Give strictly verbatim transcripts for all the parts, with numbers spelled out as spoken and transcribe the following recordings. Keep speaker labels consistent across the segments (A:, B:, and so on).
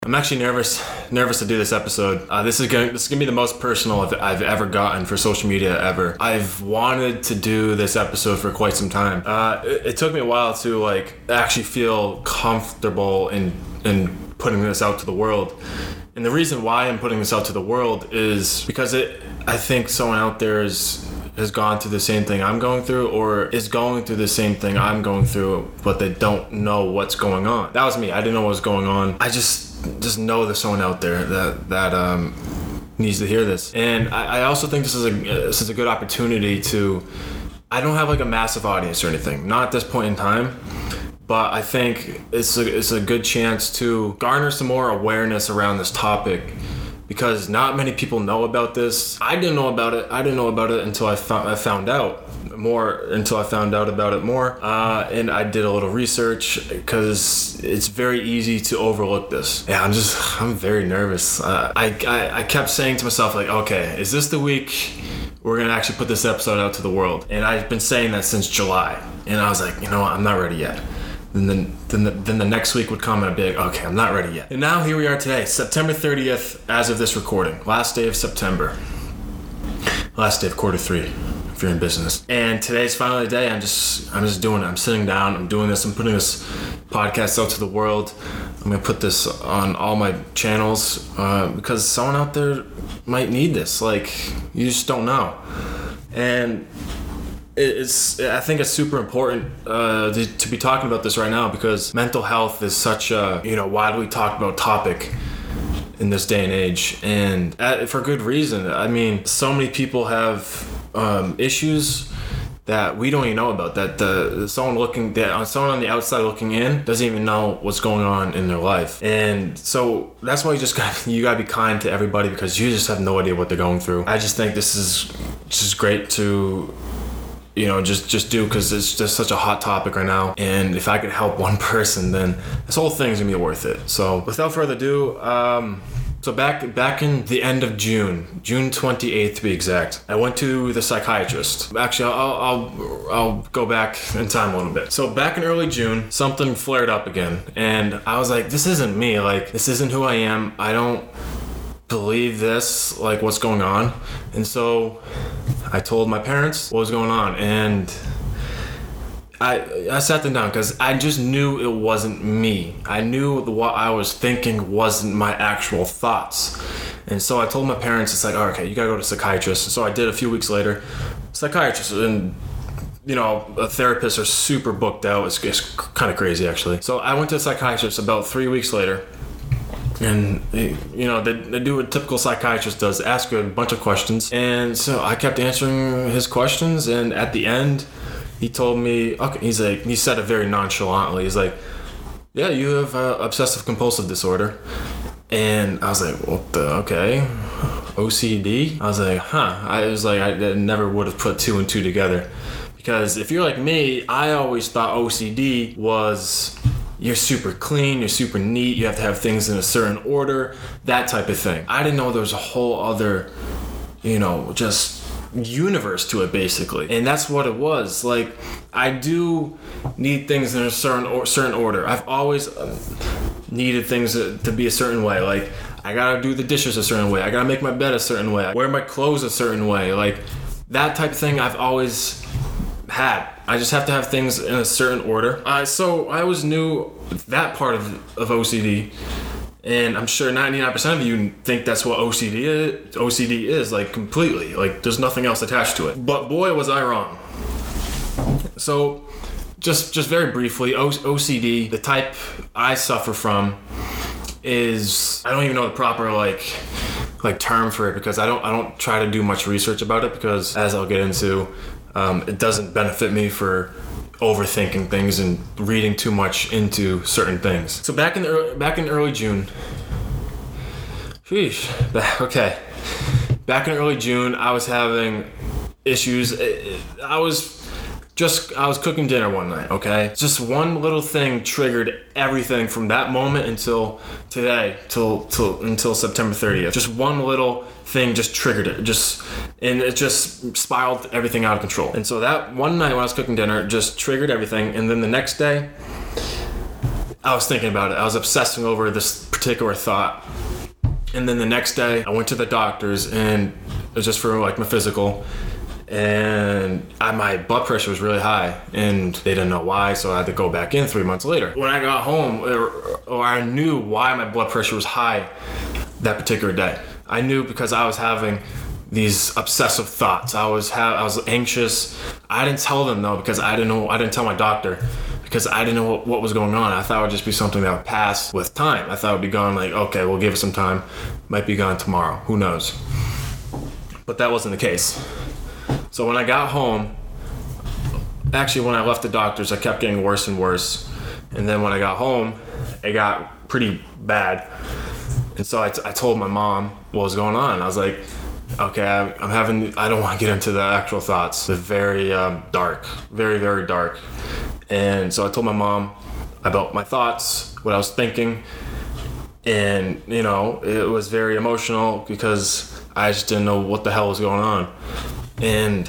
A: I'm actually nervous nervous to do this episode. Uh, this is going this is gonna be the most personal I've, I've ever gotten for social media ever. I've wanted to do this episode for quite some time. Uh, it, it took me a while to like actually feel comfortable in in putting this out to the world. And the reason why I'm putting this out to the world is because it I think someone out there is has gone through the same thing I'm going through, or is going through the same thing I'm going through, but they don't know what's going on. That was me. I didn't know what was going on. I just just know there's someone out there that that um, needs to hear this. And I, I also think this is a this is a good opportunity to. I don't have like a massive audience or anything, not at this point in time, but I think it's a it's a good chance to garner some more awareness around this topic. Because not many people know about this. I didn't know about it. I didn't know about it until I found I found out more. Until I found out about it more, uh, and I did a little research because it's very easy to overlook this. Yeah, I'm just I'm very nervous. Uh, I, I I kept saying to myself like, okay, is this the week we're gonna actually put this episode out to the world? And I've been saying that since July, and I was like, you know what, I'm not ready yet. And then, then, the, then the next week would come and I'd be like, okay, I'm not ready yet. And now here we are today, September thirtieth, as of this recording. Last day of September. Last day of quarter three, if you're in business. And today's finally the day. I'm just, I'm just doing it. I'm sitting down. I'm doing this. I'm putting this podcast out to the world. I'm gonna put this on all my channels uh, because someone out there might need this. Like, you just don't know. And It's. I think it's super important uh, to, to be talking about this right now because mental health is such a you know widely talked about topic in this day and age, and at, for good reason. I mean, so many people have um, issues that we don't even know about. That the someone looking that someone on the outside looking in doesn't even know what's going on in their life, and so that's why you just got you got to be kind to everybody because you just have no idea what they're going through. I just think this is just great to. You know, just just do because it's just such a hot topic right now. And if I could help one person, then this whole thing's gonna be worth it. So without further ado, um, so back back in the end of June, June twenty-eighth to be exact, I went to the psychiatrist. Actually, I'll I'll I'll go back in time a little bit. So back in early June, something flared up again, and I was like, this isn't me. Like, this isn't who I am. I don't believe this. Like, what's going on? And so I told my parents what was going on, and I I sat them down because I just knew it wasn't me. I knew the, what I was thinking wasn't my actual thoughts. And so I told my parents, it's like, oh, okay, you gotta go to a psychiatrist. So I did a few weeks later. Psychiatrist, and you know, therapists are super booked out. It's, it's kind of crazy, actually. So I went to a psychiatrist about three weeks later. And, they, you know, they, they do what a typical psychiatrist does, ask you a bunch of questions. And so I kept answering his questions. And at the end, he told me, okay, he's like, he said it very nonchalantly. He's like, yeah, you have uh, obsessive compulsive disorder. And I was like, what the, okay, O C D? I was like, huh. I was like, I never would have put two and two together. Because if you're like me, I always thought O C D was... You're super clean, you're super neat, you have to have things in a certain order, that type of thing. I didn't know there was a whole other, you know, just universe to it, basically. And that's what it was. Like, I do need things in a certain or certain order. I've always uh, needed things to, to be a certain way. Like, I gotta do the dishes a certain way, I gotta make my bed a certain way, I wear my clothes a certain way. Like, that type of thing I've always had. I just have to have things in a certain order. Uh, so I always knew that part of, of O C D, and I'm sure ninety-nine percent of you think that's what O C D is, O C D is, like, completely. Like, there's nothing else attached to it. But boy, was I wrong. So just just very briefly, o- O C D, the type I suffer from is, I don't even know the proper like like term for it because I don't I don't try to do much research about it because, as I'll get into, Um, it doesn't benefit me for overthinking things and reading too much into certain things. So back in the early, back in early June, sheesh, okay, back in early June, I was having issues. I was just I was cooking dinner one night. Okay, just one little thing triggered everything from that moment until today, till till until September thirtieth. Just one little thing just triggered it, just and it just spiraled everything out of control. And so that one night when I was cooking dinner, it just triggered everything. And then the next day, I was thinking about it. I was obsessing over this particular thought. And then the next day, I went to the doctors, and it was just for like my physical. And I, my blood pressure was really high, and they didn't know why, so I had to go back in three months later. When I got home, or, or I knew why my blood pressure was high that particular day. I knew because I was having these obsessive thoughts. I was ha- I was anxious. I didn't tell them though, because I didn't know. I didn't tell my doctor because I didn't know what, what was going on. I thought it would just be something that would pass with time. I thought it would be gone. Like, okay, we'll give it some time. Might be gone tomorrow. Who knows? But that wasn't the case. So when I got home, actually when I left the doctors, I kept getting worse and worse. And then when I got home, it got pretty bad. And so I, t- I told my mom what was going on. I was like, okay, I'm, I'm having, I don't want to get into the actual thoughts. They're very um, dark, very, very dark. And so I told my mom about my thoughts, what I was thinking. And, you know, it was very emotional because I just didn't know what the hell was going on. And,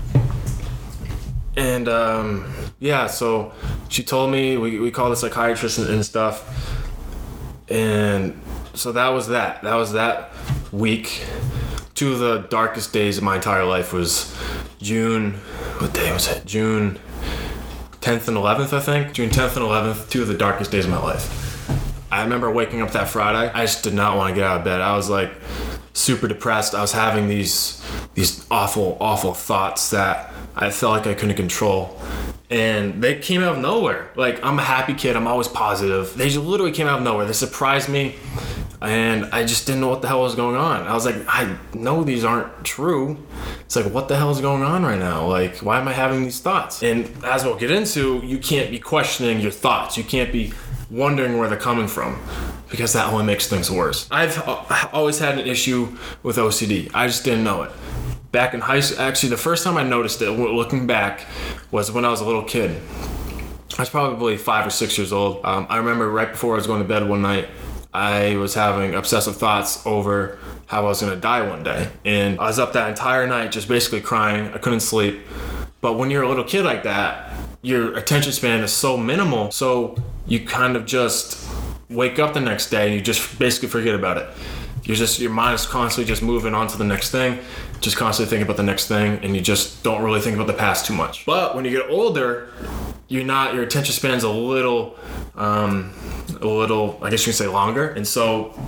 A: and, um, yeah, so she told me, we, we called a psychiatrist and, and stuff. And so that was that. That was that week. Two of the darkest days of my entire life was June, what day was it? June tenth and eleventh, I think. June tenth and eleventh, two of the darkest days of my life. I remember waking up that Friday. I just did not want to get out of bed. I was like super depressed. I was having these these awful, awful thoughts that I felt like I couldn't control. And they came out of nowhere. Like, I'm a happy kid. I'm always positive. They just literally came out of nowhere. They surprised me. And I just didn't know what the hell was going on. I was like, I know these aren't true. It's like, what the hell is going on right now? Like, why am I having these thoughts? And as we'll get into, you can't be questioning your thoughts. You can't be wondering where they're coming from, because that only makes things worse. I've always had an issue with O C D. I just didn't know it. Back in high school, actually, the first time I noticed it, looking back, was when I was a little kid. I was probably five or six years old. Um, I remember right before I was going to bed one night, I was having obsessive thoughts over how I was going to die one day. And I was up that entire night just basically crying. I couldn't sleep. But when you're a little kid like that, your attention span is so minimal. So you kind of just wake up the next day and you just basically forget about it. You're just, your mind is constantly just moving on to the next thing, just constantly thinking about the next thing, and you just don't really think about the past too much. But when you get older, you're not, your attention span's a little, um, a little, I guess you can say longer. And so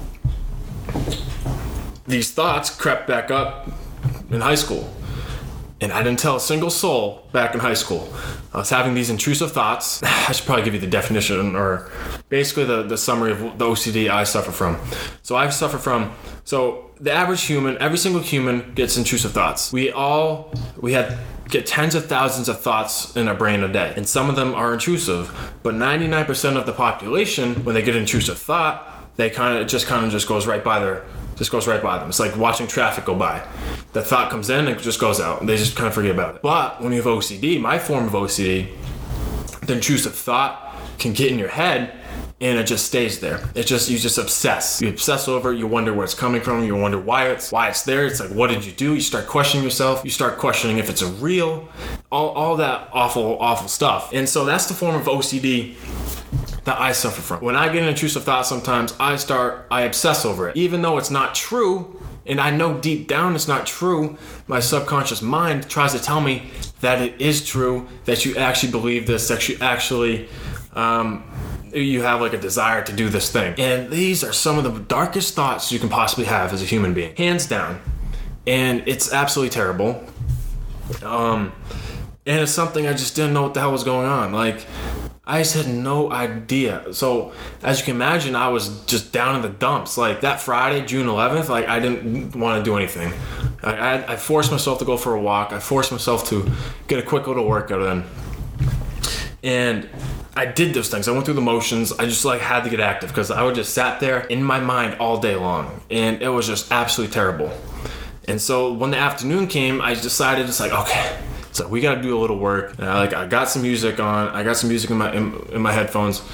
A: these thoughts crept back up in high school. And I didn't tell a single soul back in high school. I was having these intrusive thoughts. I should probably give you the definition, or basically the, the summary of the O C D I suffer from. So I suffer from, so the average human, every single human gets intrusive thoughts. We all, we have, get tens of thousands of thoughts in our brain a day. And some of them are intrusive. But ninety-nine percent of the population, when they get an intrusive thought, they kind of, it just kind of just goes right by their, just goes right by them. It's like watching traffic go by. The thought comes in and it just goes out. They just kind of forget about it. But when you have O C D, my form of O C D, the intrusive thought can get in your head and it just stays there. It just, you just obsess. You obsess over it. You wonder where it's coming from. You wonder why it's, why it's there. It's like, what did you do? You start questioning yourself. You start questioning if it's a real, all, all that awful, awful stuff. And so that's the form of O C D that I suffer from. When I get an intrusive thought, sometimes I start, I obsess over it. Even though it's not true, and I know deep down it's not true, my subconscious mind tries to tell me that it is true, that you actually believe this, that you actually, um, you have like a desire to do this thing. And these are some of the darkest thoughts you can possibly have as a human being, hands down. And it's absolutely terrible. Um, and it's something I just didn't know what the hell was going on. Like, I just had no idea. So, as you can imagine, I was just down in the dumps. Like, that Friday, June eleventh, like, I didn't want to do anything. I, I, I forced myself to go for a walk. I forced myself to get a quick little workout in. And I did those things. I went through the motions. I just, like, had to get active because I would just sat there in my mind all day long. And it was just absolutely terrible. And so, when the afternoon came, I decided, it's like, okay, so we got to do a little work. And I, like, I got some music on. I got some music in my in, in my headphones,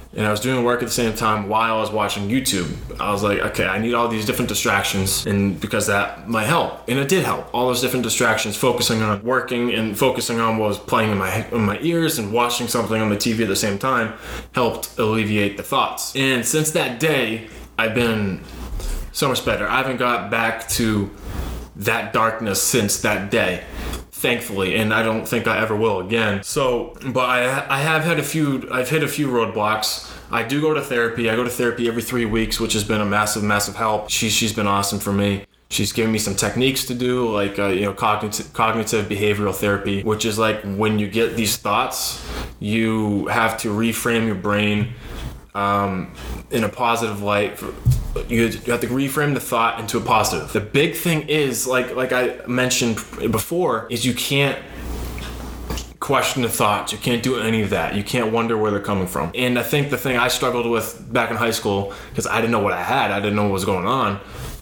A: and I was doing work at the same time while I was watching YouTube. I was like, okay, I need all these different distractions, and because that might help, and it did help. All those different distractions, focusing on working and focusing on what was playing in my in my ears and watching something on the T V at the same time, helped alleviate the thoughts. And since that day, I've been so much better. I haven't got back to that darkness since that day, thankfully, and I don't think I ever will again. So, but I I have had a few, I've hit a few roadblocks. I do go to therapy. I go to therapy every three weeks, which has been a massive, massive help. She, she's been awesome for me. She's given me some techniques to do, like, uh, you know, cognitive, cognitive behavioral therapy, which is like when you get these thoughts, you have to reframe your brain um, in a positive light. You have to reframe the thought into a positive. The big thing is, like like I mentioned before, is you can't question the thoughts. You can't do any of that. You can't wonder where they're coming from. And I think the thing I struggled with back in high school, because I didn't know what I had, I didn't know what was going on,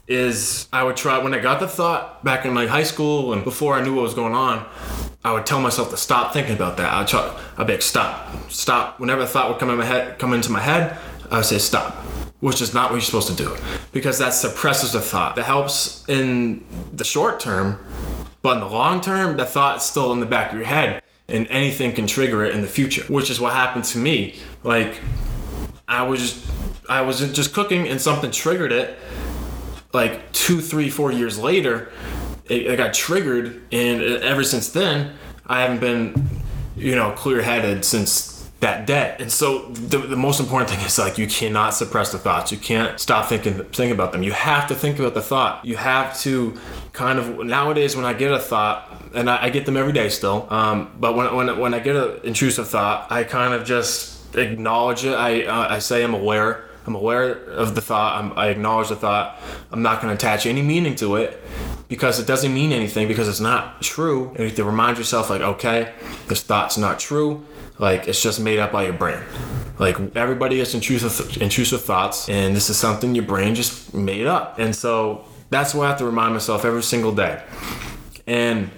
A: is I would try, when I got the thought back in like high school and before I knew what was going on, I would tell myself to stop thinking about that. I'd try, I'd be like, stop, stop. Whenever a thought would come in my head, come into my head, I would say stop. Which is not what you're supposed to do, because that suppresses the thought. That helps in the short term, but in the long term, the thought's still in the back of your head, and anything can trigger it in the future, which is what happened to me. Like, I was just, I was just cooking and something triggered it. Like two, three, four years later, it, it got triggered, and ever since then, I haven't been, you know, clear-headed since that day. And so the, the most important thing is, like, you cannot suppress the thoughts. You can't stop thinking thinking about them. You have to think about the thought. You have to kind of, nowadays when I get a thought, and I, I get them every day still, um, but when when when I get an intrusive thought, I kind of just acknowledge it. I uh, I say I'm aware. I'm aware of the thought. I'm, I acknowledge the thought. I'm not going to attach any meaning to it, because it doesn't mean anything, because it's not true. And you have to remind yourself, like, okay, this thought's not true. Like, it's just made up by your brain. Like, everybody has intrusive intrusive thoughts, and this is something your brain just made up. And so that's what I have to remind myself every single day. And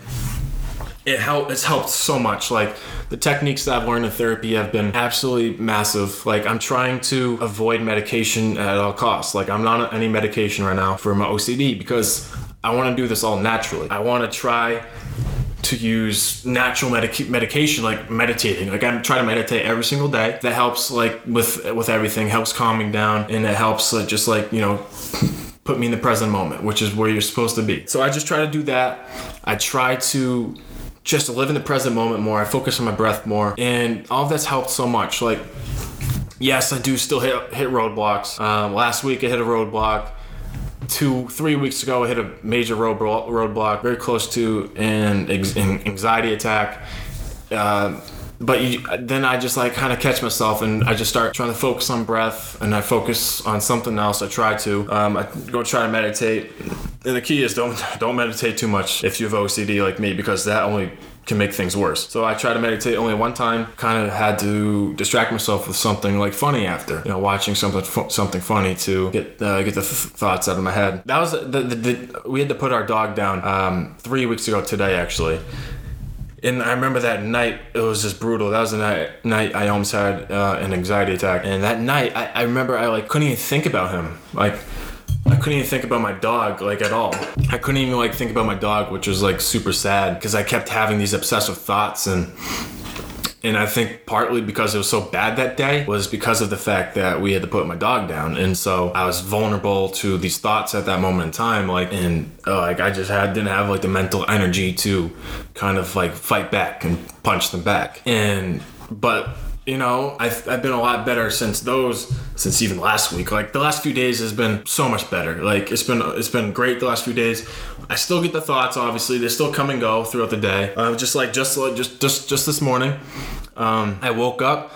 A: it helped. It's helped so much. Like, the techniques that I've learned in therapy have been absolutely massive. Like, I'm trying to avoid medication at all costs. Like, I'm not on any medication right now for my O C D, because I want to do this all naturally. I want to try to use natural medic- medication, like meditating. Like, I'm trying to meditate every single day. That helps, like, with with everything, helps calming down, and it helps, like, just like, you know, put me in the present moment, which is where you're supposed to be. So I just try to do that. I try to just live in the present moment more. I focus on my breath more, and all of that's helped so much. Like, yes, I do still hit hit roadblocks. Um, last week I hit a roadblock. Two, three weeks ago, I hit a major road roadblock, very close to an anxiety attack. Uh, but you, then I just like kind of catch myself, and I just start trying to focus on breath, and I focus on something else. I try to. Um, I go try to meditate, and the key is don't don't meditate too much if you have O C D like me, because that only can make things worse. So I try to meditate only one time. Kind of had to distract myself with something like funny after, you know, watching something fu- something funny to get uh, get the th- thoughts out of my head. That was the, the, the we had to put our dog down um, three weeks ago today, actually. And I remember that night, it was just brutal. That was the night, night I almost had uh, an anxiety attack. And that night, I, I remember I like couldn't even think about him. Like, I couldn't even think about my dog, like, at all. I couldn't even, like, think about my dog, which was, like, super sad, because I kept having these obsessive thoughts. And and I think partly because it was so bad that day was because of the fact that we had to put my dog down. And so I was vulnerable to these thoughts at that moment in time. Like, and uh, like I just had didn't have, like, the mental energy to kind of, like, fight back and punch them back. And, but... You know, I've I've been a lot better since those, since even last week. Like, the last few days has been so much better. Like, it's been it's been great the last few days. I still get the thoughts, obviously. They still come and go throughout the day. Uh, just like, just just just just this morning, um, I woke up.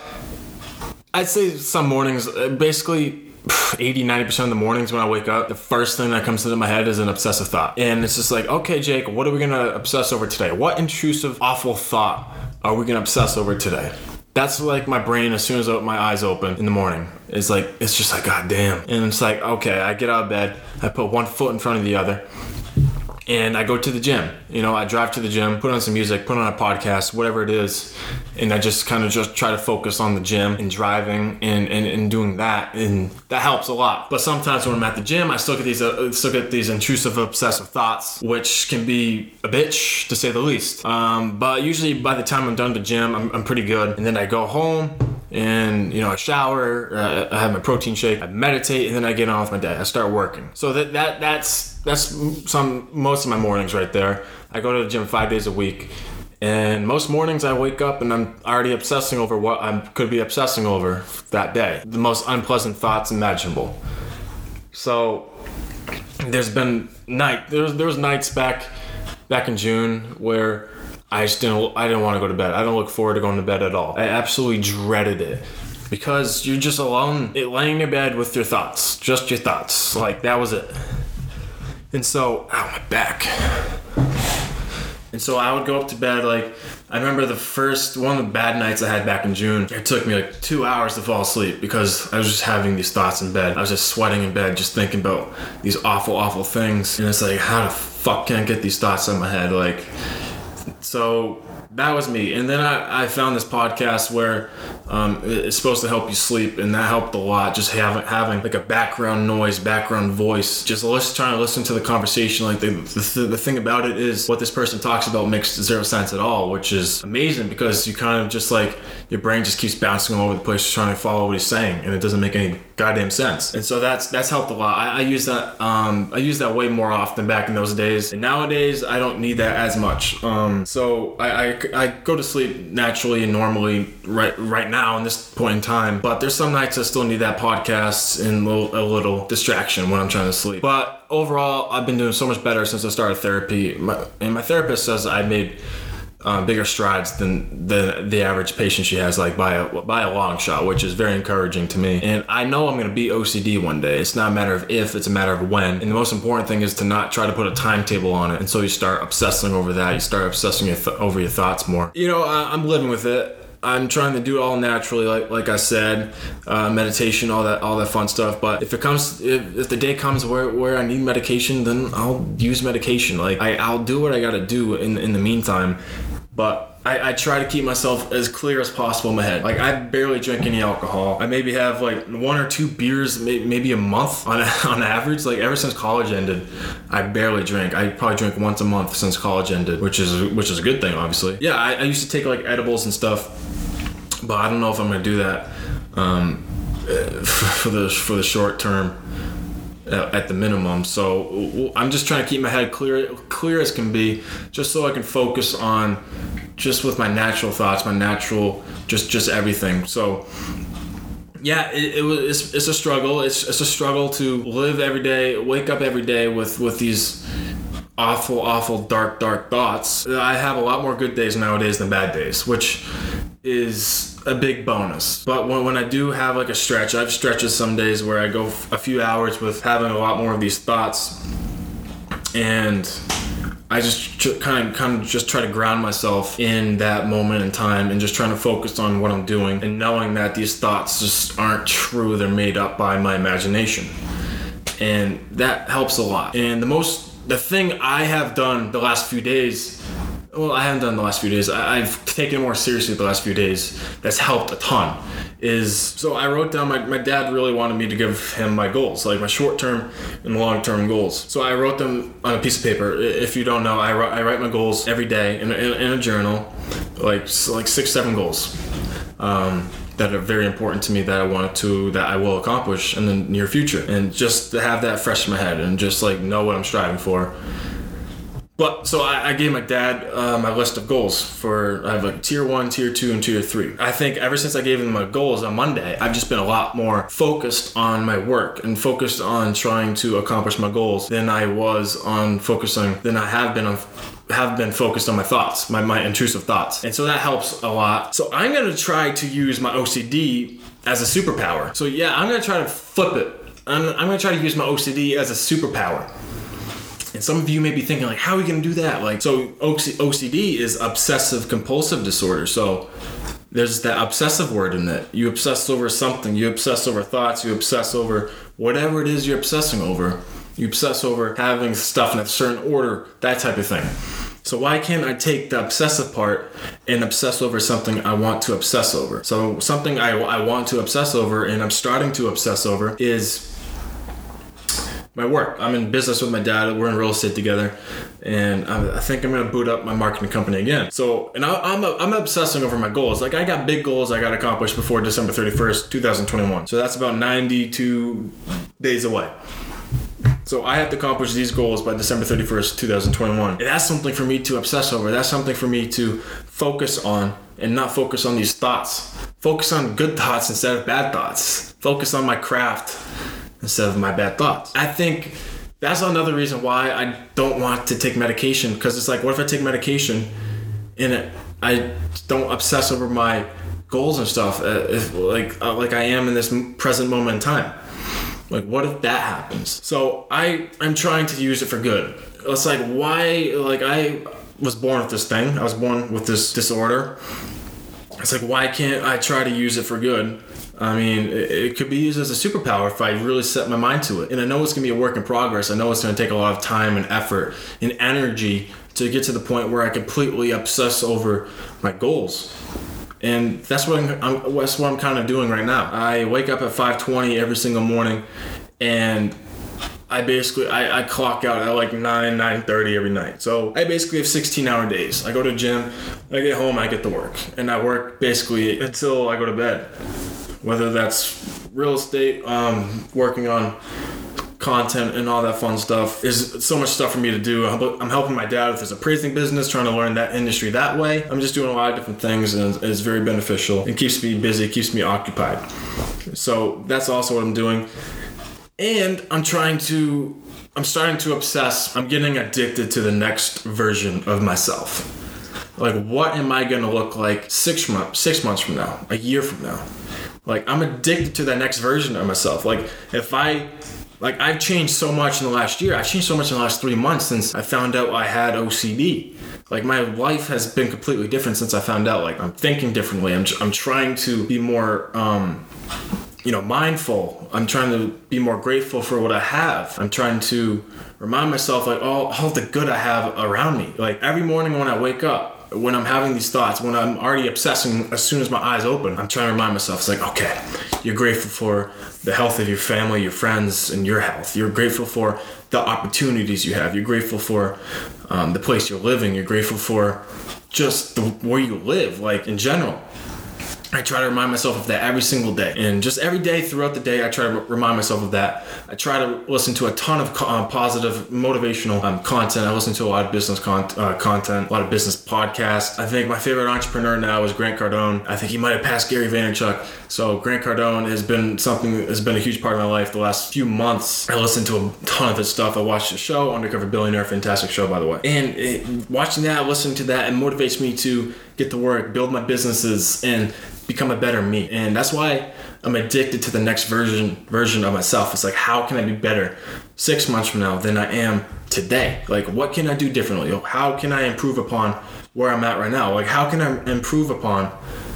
A: I'd say some mornings, basically eighty, ninety percent of the mornings when I wake up, the first thing that comes into my head is an obsessive thought. And it's just like, okay, Jake, what are we going to obsess over today? What intrusive, awful thought are we going to obsess over today? That's like my brain, as soon as my eyes open in the morning, it's like, it's just like, God damn. And it's like, okay, I get out of bed, I put one foot in front of the other, and I go to the gym. You know, I drive to the gym, put on some music, put on a podcast, whatever it is, and I just kind of just try to focus on the gym and driving and, and, and doing that, and that helps a lot. But sometimes when I'm at the gym, I still get these uh, still get these intrusive, obsessive thoughts, which can be a bitch to say the least. Um, but usually by the time I'm done with the gym, I'm, I'm pretty good, and then I go home. And, you know, I shower, uh, I have my protein shake, I meditate, and then I get on with my day. I start working. So that that that's that's some most of my mornings right there. I go to the gym five days a week. And most mornings I wake up and I'm already obsessing over what I could be obsessing over that day. The most unpleasant thoughts imaginable. So there's been night, there was, there was nights back back in June where I just didn't, I didn't want to go to bed. I don't look forward to going to bed at all. I absolutely dreaded it because you're just alone, laying in your bed with your thoughts, just your thoughts. Like, that was it. And so, ow, my back. And so I would go up to bed, like, I remember the first, one of the bad nights I had back in June, it took me like two hours to fall asleep because I was just having these thoughts in bed. I was just sweating in bed, just thinking about these awful, awful things. And it's like, how the fuck can I get these thoughts out of my head? Like, so that was me. And then I, I found this podcast where um, it's supposed to help you sleep, and that helped a lot. Just having having like a background noise, background voice, just listen, trying to listen to the conversation. Like the, the the thing about it is what this person talks about makes zero sense at all, which is amazing because you kind of just like your brain just keeps bouncing all over the place trying to follow what he's saying, and it doesn't make any goddamn sense. And so that's that's helped a lot. I, I use that um, I use that way more often back in those days, and nowadays I don't need that as much. Um, so I, I I go to sleep naturally and normally right right now in this point in time, but there's some nights I still need that podcast and a little, a little distraction when I'm trying to sleep. But overall, I've been doing so much better since I started therapy. My, and my therapist says I made Uh, bigger strides than the the average patient she has, like by a by a long shot, which is very encouraging to me. And I know I'm going to be O C D one day. It's not a matter of if, it's a matter of when. And the most important thing is to not try to put a timetable on it. And so you start obsessing over that. You start obsessing your th- over your thoughts more. You know, I, I'm living with it. I'm trying to do it all naturally, like like I said, uh, meditation, all that, all that fun stuff. But if it comes, if, if the day comes where, where I need medication, then I'll use medication. Like I, I'll do what I got to do in in the meantime. But I, I try to keep myself as clear as possible in my head. Like, I barely drink any alcohol. I maybe have like one or two beers, maybe, maybe a month on on average. Like, ever since college ended, I barely drink. I probably drink once a month since college ended, which is which is a good thing, obviously. Yeah, I, I used to take like edibles and stuff, but I don't know if I'm gonna do that um, for the for the short term. At the minimum. So I'm just trying to keep my head clear clear as can be, just so I can focus on just with my natural thoughts, my natural just just everything. So yeah, it, it was it's, it's a struggle. It's it's a struggle to live every day, wake up every day with with these awful awful dark dark thoughts. I have a lot more good days nowadays than bad days, which is a big bonus. But when, when I do have like a stretch, I have stretches some days where I go a few hours with having a lot more of these thoughts, and I just tr- kind of kind of just try to ground myself in that moment in time and just trying to focus on what I'm doing and knowing that these thoughts just aren't true. They're made up by my imagination, and that helps a lot. And the most the thing I have done the last few days, well, I haven't done the last few days. I, I've taken it more seriously the last few days. That's helped a ton. Is so I wrote down my my dad really wanted me to give him my goals, like my short term and long term goals. So I wrote them on a piece of paper. If you don't know, I write, I write my goals every day in a, in a journal, like like six seven goals um, that are very important to me that I want to that I will accomplish in the near future, and just to have that fresh in my head and just like know what I'm striving for. But so I, I gave my dad uh, my list of goals for I have like tier one, tier two, and tier three. I think ever since I gave him my goals on Monday, I've just been a lot more focused on my work and focused on trying to accomplish my goals than I was on focusing than I have been on have been focused on my thoughts, my my intrusive thoughts, and so that helps a lot. So I'm gonna try to use my O C D as a superpower. So yeah, I'm gonna try to flip it. I'm, I'm gonna try to use my O C D as a superpower. And some of you may be thinking, like, how are we going to do that? Like, so O C D is obsessive compulsive disorder. So there's that obsessive word in it. You obsess over something. You obsess over thoughts. You obsess over whatever it is you're obsessing over. You obsess over having stuff in a certain order, that type of thing. So why can't I take the obsessive part and obsess over something I want to obsess over? So something I, I want to obsess over and I'm starting to obsess over is my work. I'm in business with my dad. We're in real estate together. And I, I think I'm going to boot up my marketing company again. So, and I, I'm I'm obsessing over my goals. Like I got big goals I got to accomplish before December thirty-first, twenty twenty-one. So that's about ninety-two days away. So I have to accomplish these goals by December thirty-first, twenty twenty-one. And that's something for me to obsess over. That's something for me to focus on and not focus on these thoughts. Focus on good thoughts instead of bad thoughts. Focus on my craft instead of my bad thoughts. I think that's another reason why I don't want to take medication, because it's like, what if I take medication and it, I don't obsess over my goals and stuff, uh, if, like uh, like I am in this present moment in time? Like, what if that happens? So I, I'm trying to use it for good. It's like, why, like I was born with this thing. I was born with this disorder. It's like, why can't I try to use it for good? I mean, it, it could be used as a superpower if I really set my mind to it. And I know it's going to be a work in progress. I know it's going to take a lot of time and effort and energy to get to the point where I completely obsess over my goals. And that's what I'm, I'm that's what I'm kind of doing right now. I wake up at five twenty every single morning, and I basically I, I clock out at like nine, nine thirty every night. So I basically have sixteen hour days. I go to the gym, I get home, I get to work, and I work basically until I go to bed. Whether that's real estate, um, working on content and all that fun stuff. There's so much stuff for me to do. I'm helping my dad with his appraising business, trying to learn that industry that way. I'm just doing a lot of different things, and it's very beneficial. It keeps me busy, keeps me occupied. So that's also what I'm doing. And I'm trying to, I'm starting to obsess. I'm getting addicted to the next version of myself. Like, what am I going to look like six months, six months from now, a year from now? Like, I'm addicted to that next version of myself. Like, if I... Like, I've changed so much in the last year. I've changed so much in the last three months since I found out I had O C D. Like, my life has been completely different since I found out. Like, I'm thinking differently. I'm I'm trying to be more, um, you know, mindful. I'm trying to be more grateful for what I have. I'm trying to remind myself, like, all, all the good I have around me. Like, every morning when I wake up, when I'm having these thoughts, when I'm already obsessing as soon as my eyes open, I'm trying to remind myself, it's like, okay, you're grateful for the health of your family, your friends, and your health. You're grateful for the opportunities you have. You're grateful for um, the place you're living. You're grateful for just the, where you live, like, in general. I try to remind myself of that every single day. And just every day throughout the day, I try to remind myself of that. I try to listen to a ton of uh, positive, motivational um, content. I listen to a lot of business con- uh, content, a lot of business podcasts. I think my favorite entrepreneur now is Grant Cardone. I think he might have passed Gary Vaynerchuk. So Grant Cardone has been something that has been a huge part of my life the last few months. I listened to a ton of his stuff. I watched the show, Undercover Billionaire, fantastic show, by the way. And it, watching that, listening to that, it motivates me to get to work, build my businesses, and become a better me. And that's why I'm addicted to the next version version of myself. It's like, how can I be better six months from now than I am today? Like, what can I do differently? How can I improve upon where I'm at right now? Like, how can I improve upon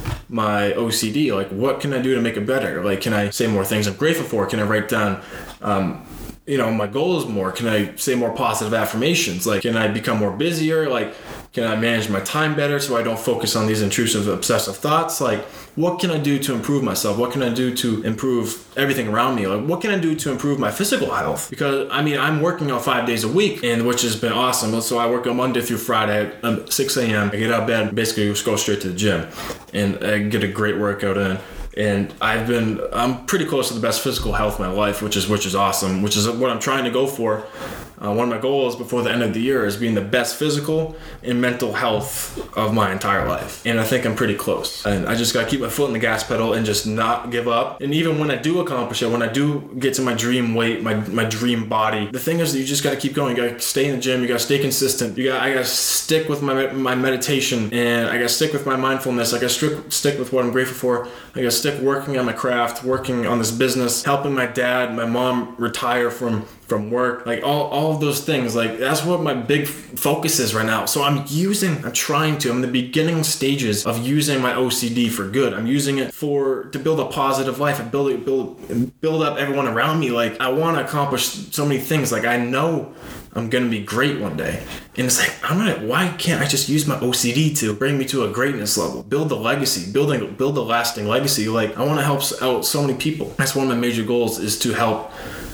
A: my O C D? Like, what can I do to make it better? Like, can I say more things I'm grateful for? Can I write down um you know, my goals more? Can I say more positive affirmations? Like, can I become more busier? Like, can I manage my time better so I don't focus on these intrusive, obsessive thoughts? Like, what can I do to improve myself? What can I do to improve everything around me? Like, what can I do to improve my physical health? Because, I mean, I'm working out five days a week, and which has been awesome. So I work on Monday through Friday at um, six a.m. I get out of bed, basically just go straight to the gym, and I get a great workout in. And I've been, I'm pretty close to the best physical health in my life, which is which is awesome, which is what I'm trying to go for. Uh, one of my goals before the end of the year is being the best physical and mental health of my entire life. And I think I'm pretty close. And I just got to keep my foot in the gas pedal and just not give up. And even when I do accomplish it, when I do get to my dream weight, my, my dream body, the thing is that you just got to keep going. You got to stay in the gym. You got to stay consistent. You got, I got to stick with my my meditation, and I got to stick with my mindfulness. I got to stick, stick with what I'm grateful for. I got to stick working on my craft, working on this business, helping my dad, my mom retire from from work, like all, all of those things. Like that's what my big focus is right now. So I'm using, I'm trying to, I'm in the beginning stages of using my O C D for good. I'm using it for, to build a positive life and build, build, build up everyone around me. Like I want to accomplish so many things. Like I know I'm going to be great one day. And it's like, I'm going to, why can't I just use my O C D to bring me to a greatness level, build a legacy, building, build a lasting legacy. Like I want to help out so many people. That's one of my major goals, is to help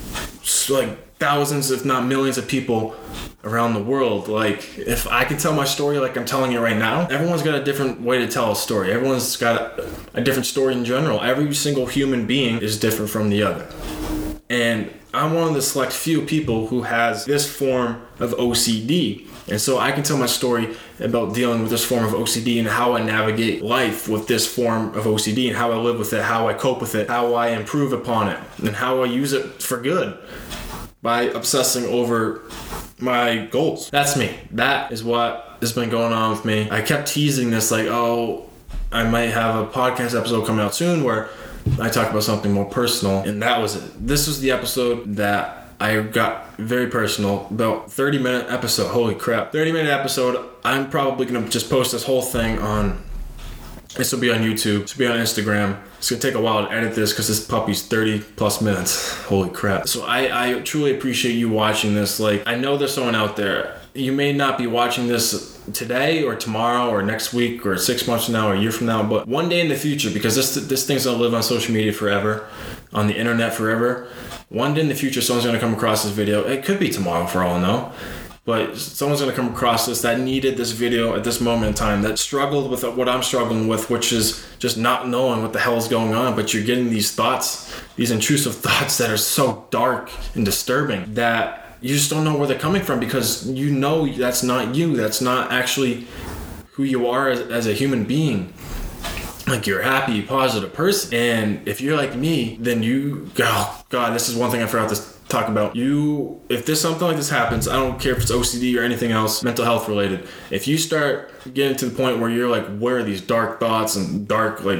A: like thousands, if not millions of people around the world. Like if I could tell my story like I'm telling it right now, everyone's got a different way to tell a story. Everyone's got a different story in general. Every single human being is different from the other. And I'm one of the select few people who has this form of O C D. And so I can tell my story about dealing with this form of O C D and how I navigate life with this form of O C D and how I live with it, how I cope with it, how I improve upon it, and how I use it for good by obsessing over my goals. That's me. That is what has been going on with me. I kept teasing this like, oh, I might have a podcast episode coming out soon where I talk about something more personal, and that was it. This was the episode that I got very personal, about thirty minute episode. Holy crap. thirty minute episode. I'm probably going to just post this whole thing on, this will be on YouTube, this will be on Instagram. It's going to take a while to edit this because this puppy's thirty plus minutes. Holy crap. So I, I truly appreciate you watching this. Like, I know there's someone out there. You may not be watching this today or tomorrow or next week or six months from now or a year from now, but one day in the future, because this this thing's going to live on social media forever, on the internet forever. One day in the future, someone's going to come across this video. It could be tomorrow for all I know. But someone's going to come across this that needed this video at this moment in time, that struggled with what I'm struggling with, which is just not knowing what the hell is going on. But you're getting these thoughts, these intrusive thoughts that are so dark and disturbing that you just don't know where they're coming from, because you know that's not you. That's not actually who you are as, as a human being. Like, you're a happy, positive person. And if you're like me, then you, oh God, this is one thing I forgot to talk about. You, if this something like this happens, I don't care if it's O C D or anything else, mental health related. If you start getting to the point where you're like, where are these dark thoughts and dark, like,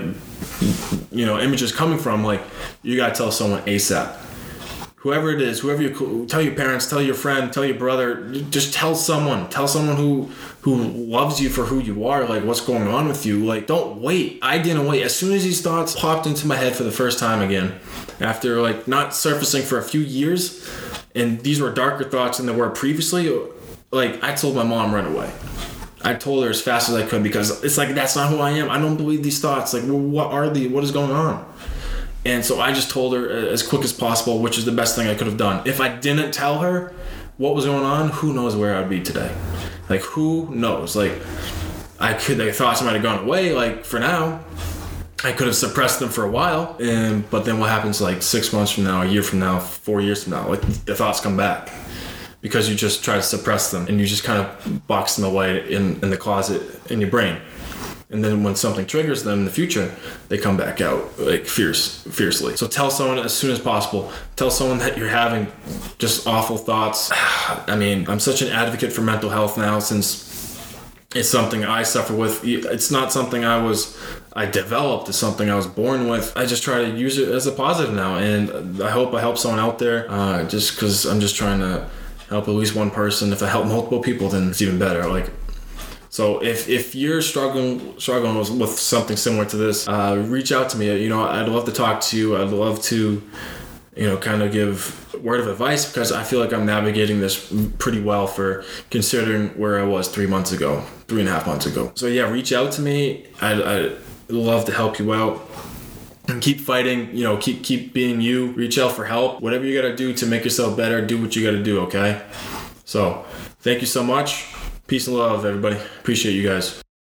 A: you know, images coming from? Like, you gotta tell someone ASAP. Whoever it is, whoever you tell your parents, tell your friend, tell your brother, just tell someone, tell someone who who loves you for who you are, like what's going on with you. Like, don't wait. I didn't wait. As soon as these thoughts popped into my head for the first time again, after like not surfacing for a few years, and these were darker thoughts than they were previously, like I told my mom right away. I told her as fast as I could, because it's like, that's not who I am. I don't believe these thoughts. Like, well, what are the, what is going on? And so I just told her as quick as possible, which is the best thing I could have done. If I didn't tell her what was going on, who knows where I'd be today? Like, who knows? Like, I could, the thoughts might have gone away. Like, for now, I could have suppressed them for a while. And but then what happens like six months from now, a year from now, four years from now? Like, the thoughts come back because you just try to suppress them and you just kind of box them away in, in the closet in your brain. And then when something triggers them in the future, they come back out like fierce, fiercely. So tell someone as soon as possible. Tell someone that you're having just awful thoughts. I mean, I'm such an advocate for mental health now, since it's something I suffer with. It's not something I was, I developed. It's something I was born with. I just try to use it as a positive now. And I hope I help someone out there, uh, just because I'm just trying to help at least one person. If I help multiple people, then it's even better. Like, So if, if you're struggling struggling with, with something similar to this, uh, reach out to me. You know, I'd love to talk to you. I'd love to, you know, kind of give a word of advice, because I feel like I'm navigating this pretty well for considering where I was three months ago, three and a half months ago. So yeah, reach out to me. I'd, I'd love to help you out. And keep fighting, you know, keep keep being you. Reach out for help. Whatever you got to do to make yourself better, do what you got to do, okay? So thank you so much. Peace and love, everybody. Appreciate you guys.